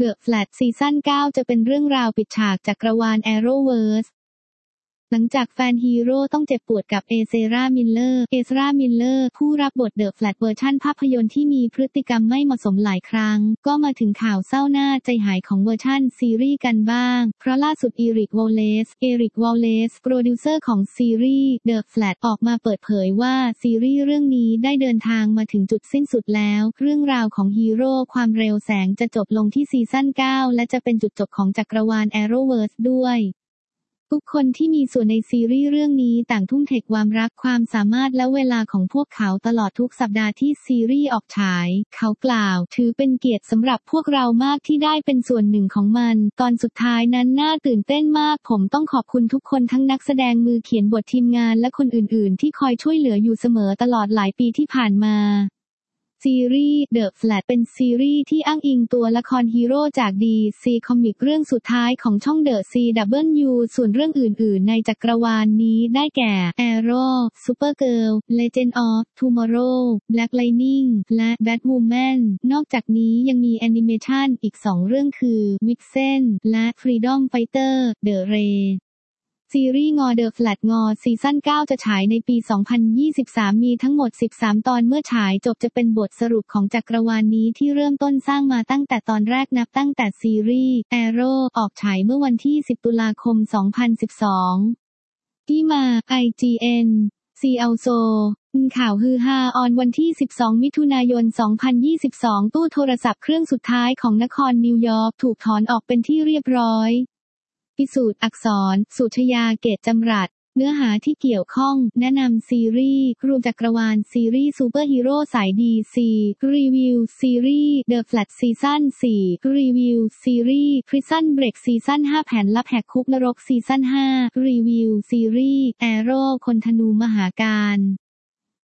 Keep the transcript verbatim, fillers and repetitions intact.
The Flash ซีซั่น เก้า จะเป็นเรื่องราวปิดฉากจักรวาล Arrowverse หลังจากแฟนฮีโร่ต้องเจ็บปวดกับเอเซรา มิลเลอร์ เอซรา มิลเลอร์ ผู้รับบทเดอะแฟลชเวอร์ชันภาพยนตร์ที่มีพฤติกรรมไม่เหมาะสมหลายครั้งก็มาถึงข่าวเศร้าหน้าใจหายของเวอร์ชันซีรีส์กันบ้างเพราะล่าสุดอีริก วอลเลซ เอริก วอลเลซ โปรดิวเซอร์ของซีรีส์เดอะแฟลชออกมาเปิดเผยว่าซีรีส์เรื่องนี้ได้เดินทางมาถึงจุดสิ้นสุดแล้วเรื่องราวของฮีโร่ความเร็วแสงจะจบลงที่ซีซั่น เก้า และจะเป็นจุดจบของจักรวาล Arrowverse ด้วยทุกคนที่มีส่วนในซีรีส์เรื่องนี้ต่างทุ่มเทความรักความสามารถและเวลาของพวกเขาตลอดทุกสัปดาห์ที่ซีรีส์ออกฉายเขากล่าวถือเป็นเกียรติสำหรับพวกเรามากที่ได้เป็นส่วนหนึ่งของมันตอนสุดท้ายนั้นน่าตื่นเต้นมากผมต้องขอบคุณทุกคนทั้งนักแสดงมือเขียนบททีมงานและคนอื่นๆที่คอยช่วยเหลืออยู่เสมอตลอดหลายปีที่ผ่านมาซีรีส์ The Flash เป็นซีรีส์ที่อ้างอิงตัวละครฮีโร่จาก ดี ซี Comics เรื่องสุดท้ายของช่อง The ซี ดับเบิลยู ส่วนเรื่องอื่นๆในจักรวาลนี้ได้แก่ Arrow, Supergirl, Legend of Tomorrow, Black Lightning และ Batwoman นอกจากนี้ยังมีแอนิเมชันอีกสองเรื่องคือ Vixen และ Freedom Fighter The Rayซีรีส์งอ The Flash งอซีซั่น เก้า จะฉายในปี สองพันยี่สิบสาม มีทั้งหมด สิบสาม ตอนเมื่อฉายจบจะเป็นบทสรุปของจักรวาลนี้ที่เริ่มต้นสร้างมาตั้งแต่ตอนแรกนับตั้งแต่ซีรีส์ Arrow ออกฉายเมื่อวันที่ สิบ ตุลาคม สองพันสิบสอง ที่มา ไอ จี เอ็น ซี Also ข่าวฮือฮาออนวันที่ สิบสอง มิถุนายน สองพันยี่สิบสอง ตู้โทรศัพท์เครื่องสุดท้ายของนครนิวยอร์กถูกถอนออกเป็นที่เรียบร้อยพิสูจน์อักษร สุชยา เกตจำรัดเนื้อหาที่เกี่ยวข้องแนะนำซีรีส์รวมจักรวาลซีรีส์ซูเปอร์ฮีโร่สาย ดี ซี รีวิวซีรีส์ The Flash ซีซั่น สี่ รีวิวซีรีส์ Prison Break ซีซั่น ห้า แผนลับแหกคุกนรกซีซั่น ห้า รีวิวซีรีส์ Arrow คนธนูมหาการ